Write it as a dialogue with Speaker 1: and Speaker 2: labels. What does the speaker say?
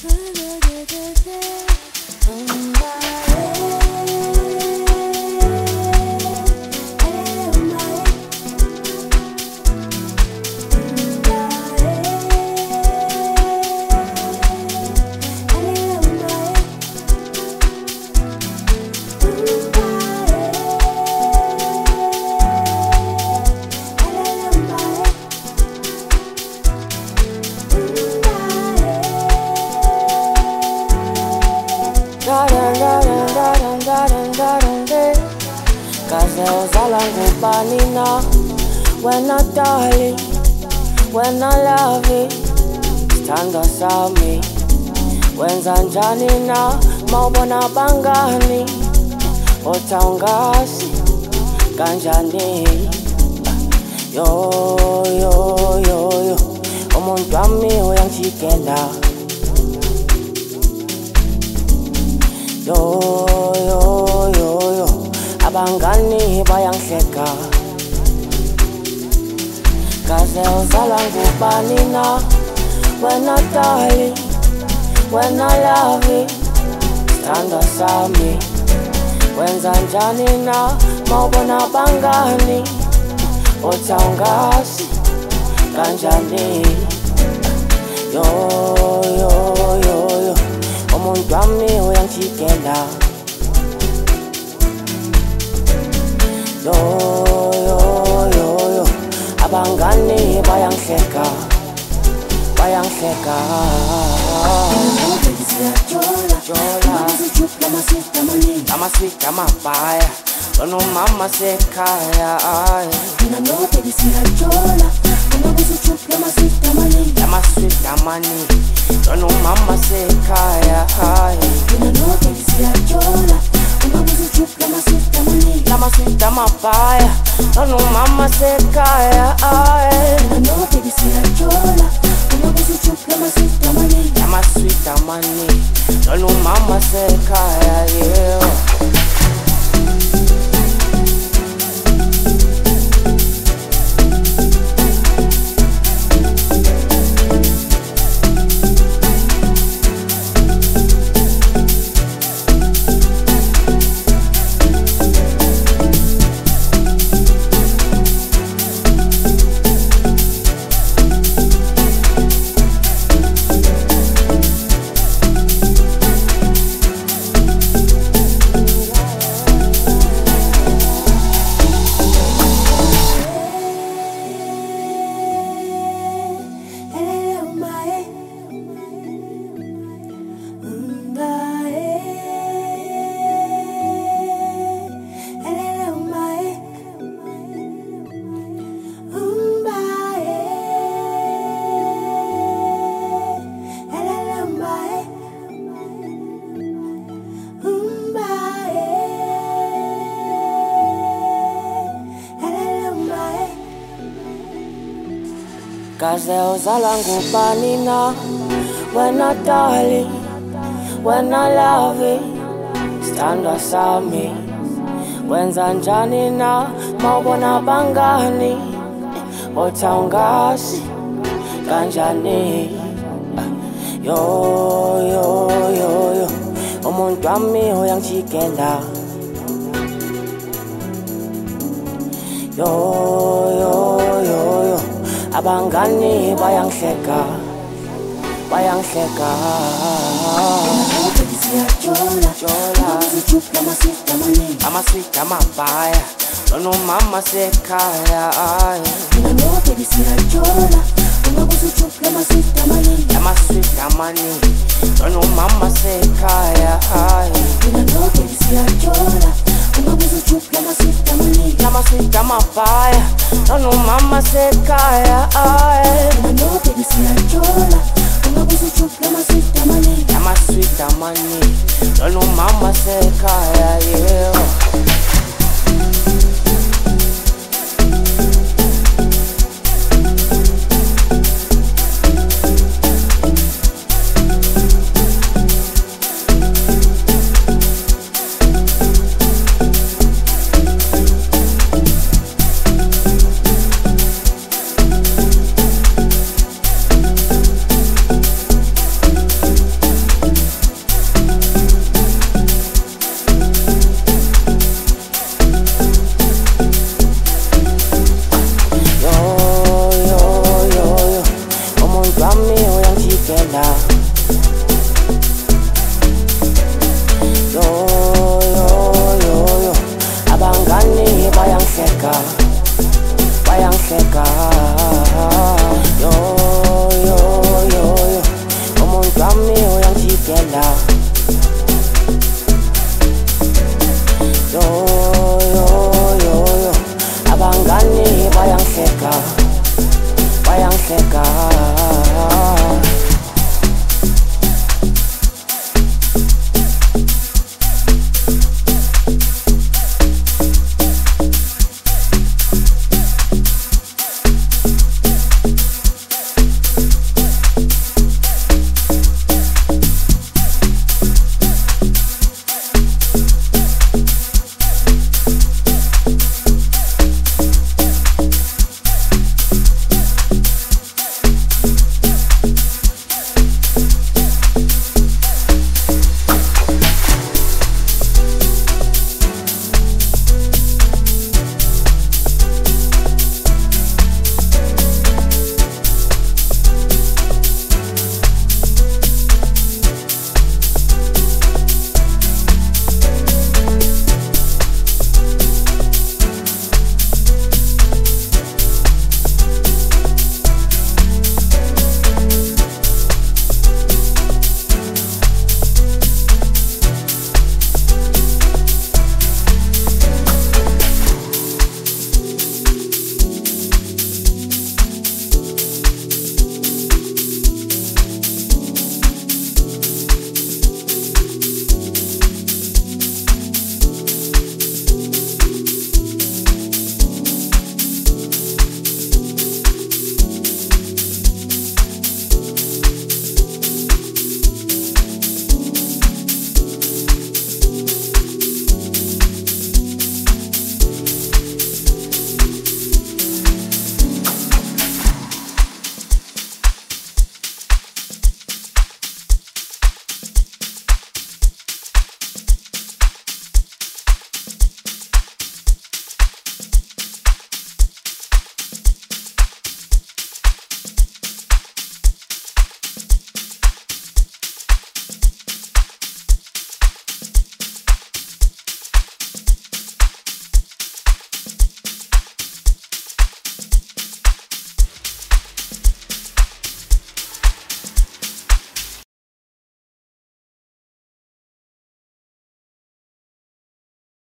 Speaker 1: When I darling, when I love it, stand aside me. When zanjani na maubona bangani, otangasi kanjani. Yo yo yo yo, umuntu wami uyangijikela. Yo yo yo yo, abangani bayangihleka. Kaze uzala ngubani na, when I darling, when I love it, stand aside me. When zanjani na maubona bangani, otangasi kanjani. Yo yo yo yo, umuntu wami uyangijikela. Yo yo yo yo, abangani bayangihleka, bayangihleka. Lama sweet, lama paya, lono mama sekaya. Lama sweet, lama ni, lono mama sekaya. Lama sweet, lama paya, lono mama sekaya. Lama sweet, lama ni, lono mama sekaya, yeah. Kaze uzala ngubani na, when I darling, when I love it, stand aside me. When zanjani na maubona bangani, otangasi kanjani. Yo yo yo yo, umuntu wami uyangijikela. Yo yo yo yo, abangani bayangihleka, bayangihleka. Lama sweet, lama paya, lono mama sekaya. Lama sweet, lama ni, lono mama sekaya. Lama sweet, lama paya, lono mama sekaya. Lama sweet, lama ni, lono mama sekaya, yeah. zami uyangijikela. Yo yo yo yo, abangani bayangihleka, bayangihleka.